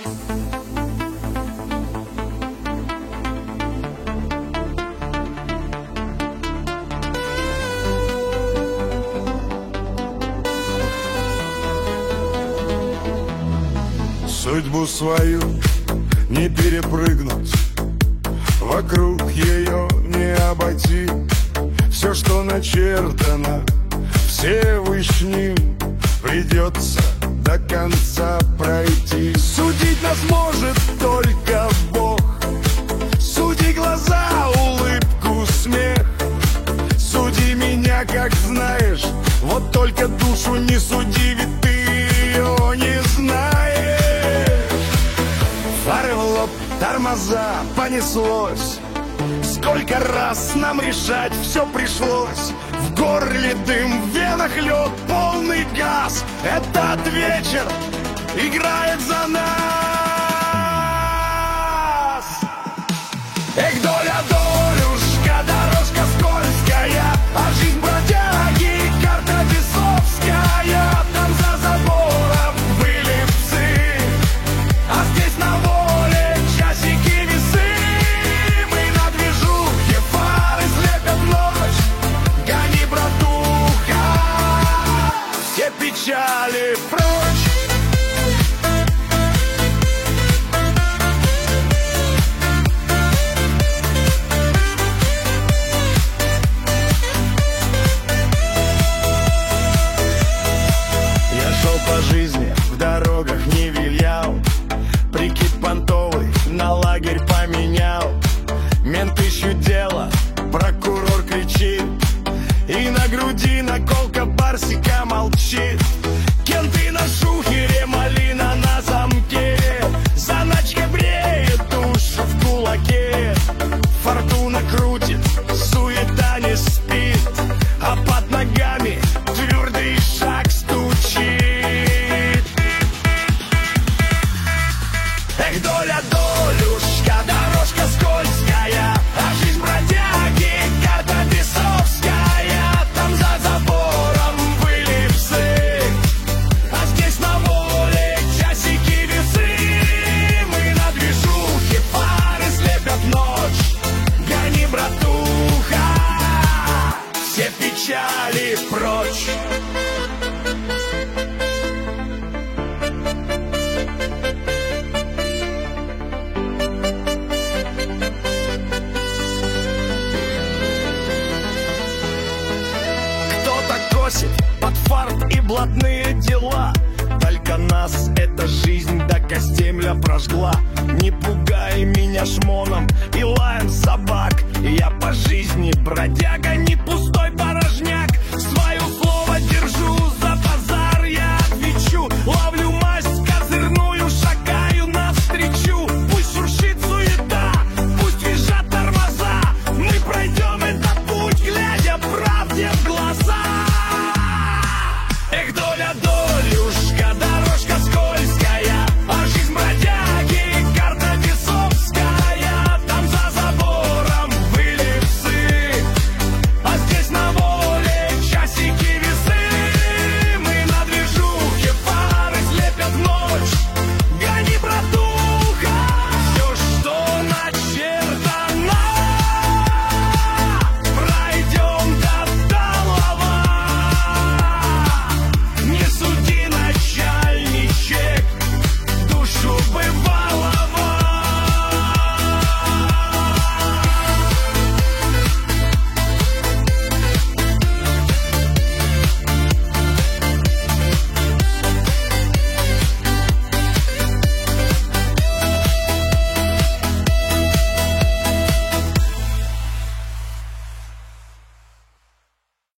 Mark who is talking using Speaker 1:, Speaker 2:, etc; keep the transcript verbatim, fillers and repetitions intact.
Speaker 1: Судьбу свою не перепрыгнуть, вокруг ее не обойти. Все, что начертано Всевышним, придется до конца пройти. Судить нас может только Бог. Суди глаза, улыбку, смех. Суди меня, как знаешь, вот только душу не суди, ведь ты ее не знаешь. Фары в лоб, тормоза, понеслось. Сколько раз нам решать все пришлось. В горле дым, в венах лед, полный газ. Этот вечер играет за нас. Эх, доля, долюшка, дорожка скользкая, а жизнь бродяги, карта бесовская. Там за забором были псы, а здесь на воле часики, весы. Мы на движухе, фары слепят ночь. Гони, братуха, все печали прочь. По жизни в дорогах не вилял, прикид понтовый на лагерь поменял. Мент ищут дело, прокурор кричит, и на груди наколка барсика молчит. Кенты на шухере, малина на замке, заначка бреет душу в кулаке. Фортуна крутит, суета не спит, а под ногами твердый шаг стучит. Эх, доля, долюшка, дорожка скользкая, а жизнь бродяги, карта бесовская. Там за забором были псы, а здесь на воле часики, весы. Мы на движухе, фары слепят ночь. Гони, братуха, все печали прочь. Под фарт и блатные дела, только нас эта жизнь до костей мля прожгла. Не пугай меня шмоном и лаем собак, я по жизни бродяга, не пустой